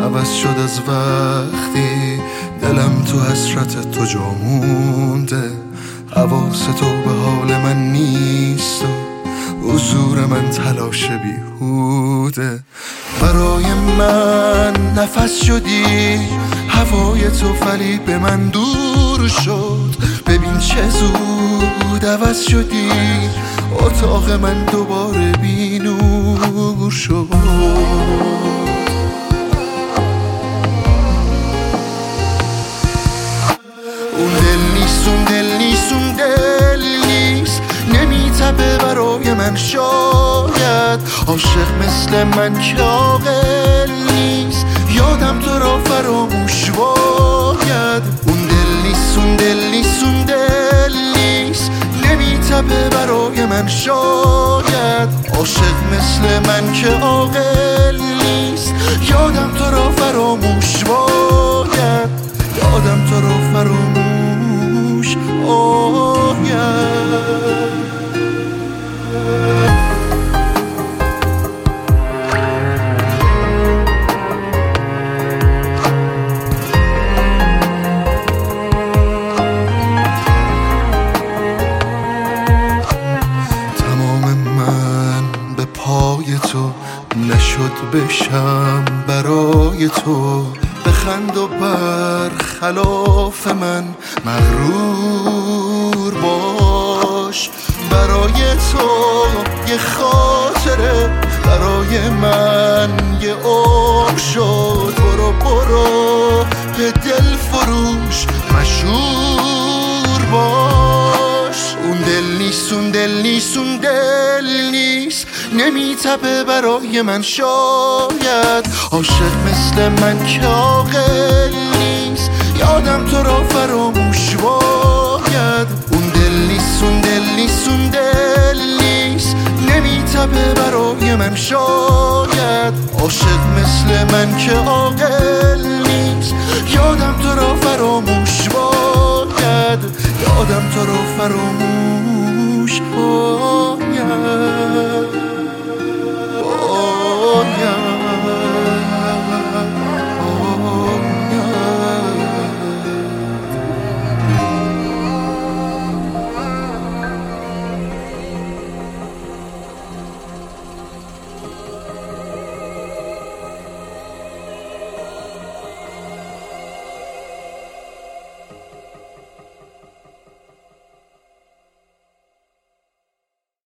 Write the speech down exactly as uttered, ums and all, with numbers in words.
عوض شد از وقتی دلم تو حسرت تو جا مونده. حواس تو به حال من نیست و حضور من تلاش بیهوده. برای من نفس شدی هوای تو، ولی به من دور شد. ببین چه زود عوض شدی، اتاق من دوباره بی نور شد. اون دل نیست، اون دل نیست، اون دل نیست، نمیتپه برای من شاید. عاشق مثل من که عاقل نیست، یادم تو را فراموش باید. اون دل نیست، اون دل نیست، اون دل نیست، نمیتپه برای من شاید. عاشق مثل من که عاقل نیست، یادم تو را فراموش باید. یادم تو را فراموش باید. تو نشد بشم برای تو، بخند و بر خلاف من مغرور باش. برای تو یه خاطره، برای من یه عمر شد. برو برو به دل فروش مشهور باش. اون دل نیست، اون دل نیست، اون دل نیست، نمیتپه برای من شاید. عاشق مثل من که عاقل نیست، یادم تو را فراموش باید. اون دل نیست، اون دل نیست، اون دل نیست، نمیتپه برای من شاید. عاشق مثل من که عاقل نیست، یادم تو را فراموش باید. یادم تو را فراموش